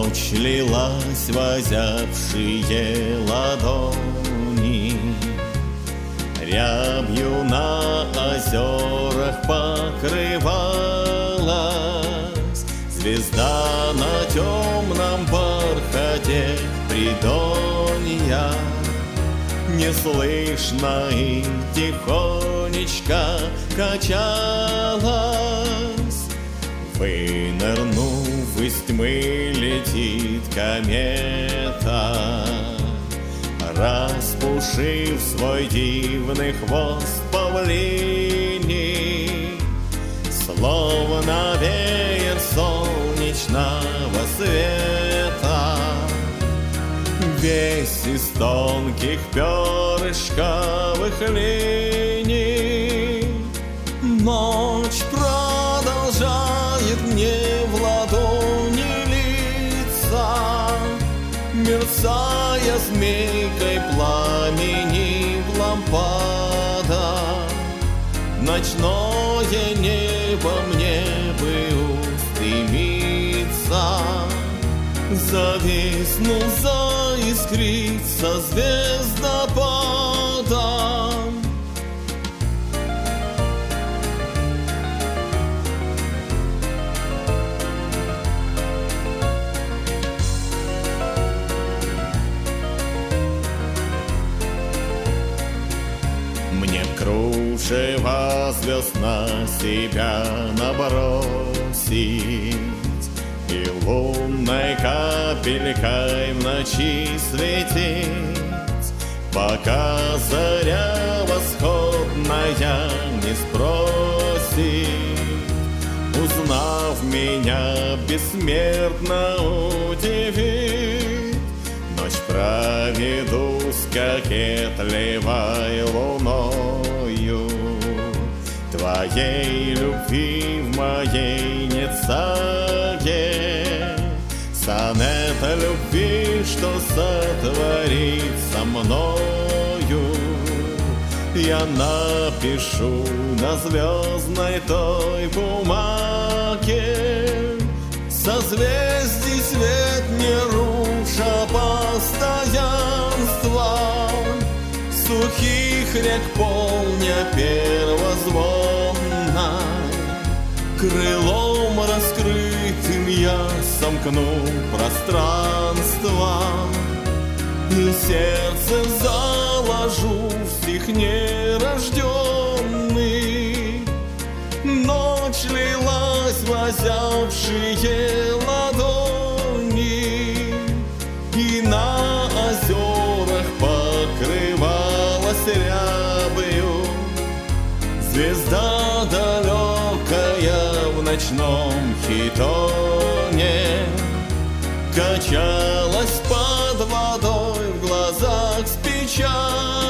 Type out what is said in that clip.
Ночь лилась в озябшие ладони, рябью на озерах покрывалась. Звезда на темном бархате придонья, неслышно и тихонечко качалась. Вынырнув из тьмы, летит комета, распушив свой дивный хвост павлиний, словно веер солнечного света, весь из тонких перышковых линий. Ночь продолжает мне в ладони литься, мерцая змейкой пламени в лампадах. Ночное небо мне бы устремиться, зависнув, заискриться звездопадом. Мне кружево звезд на себя набросить и лунной капелькой в ночи светить, пока заря восходная не спросит. Узнав меня, бессмертно удивит. Ночь проведу с кокетливой луною, твоей любви в моей нецаге. Сонет любви, что сотворит со мною, я напишу на звездной той бумаге. Созвездий свет не руша постоянства, сухих рек полня первозвонной. Крылом раскрытым я сомкну пространство и сердце заложу в стих нерожденный. Ночь лилась в озябшие ладони, и на озерах покрывалась рябью. Звезда далекая в ночном хитоне качалась под водой в глазах с печалью.